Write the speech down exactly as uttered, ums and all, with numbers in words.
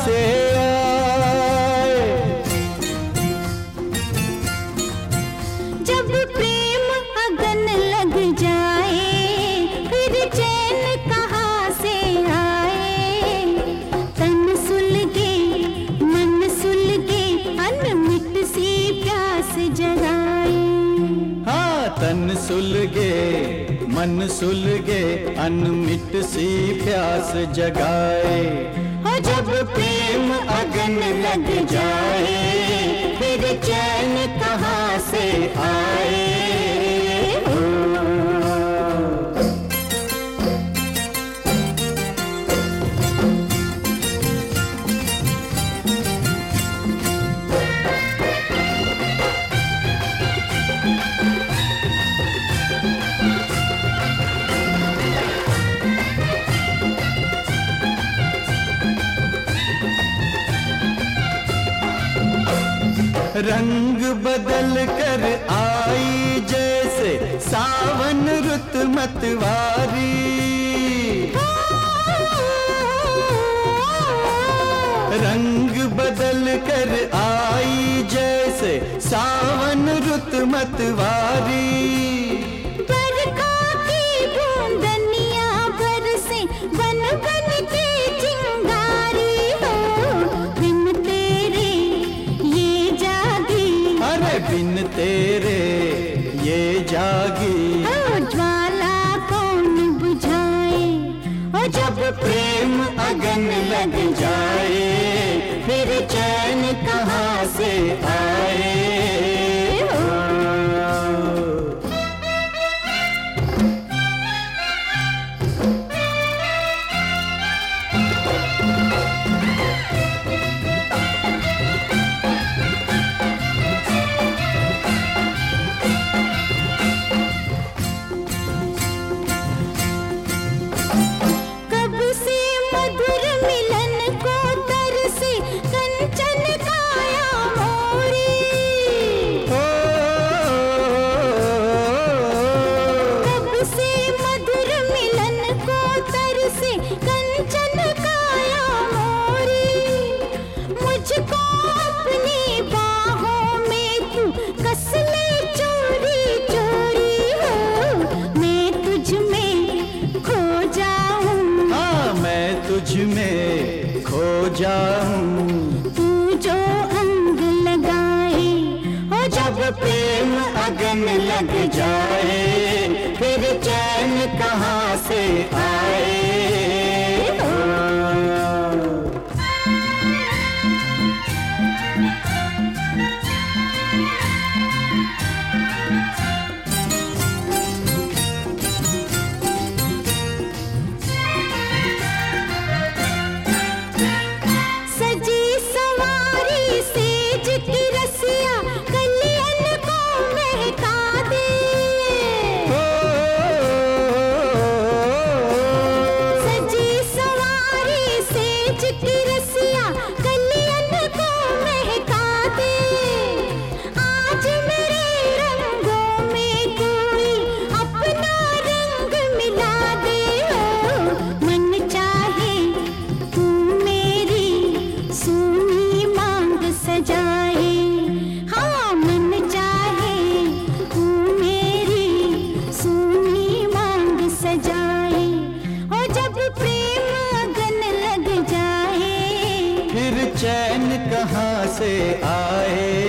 से आए। जब प्रेम अगन लग जाए फिर चैन कहाँ से आए। तन सुलगे मन सुलगे अनमिट सी प्यास जगाए। हाँ, तन सुलगे मन सुलगे अनमिट सी प्यास जगाए। हो जब प्रेम अगन लग जाए फिर चैन कहाँ से आए। रंग बदल कर आई जैसे सावन रुत मतवारी। रंग बदल कर आई जैसे सावन रुत मतवारी। बरखा की बूंदनियां बरसे बन बन के चिंगारी। हो बिन तेरे ये जागी, अरे बिन तेरे ये जागी। हो ज्वाला कौन बुझाए। और जब प्रेम अगन लग जाए फिर चैन कहाँ से आए। तुझ में खो जाऊं, तू जो अंग लगाए। हो जब प्रेम अगन लग जाए फिर चैन कहाँ से आए। चैन कहाँ से आए।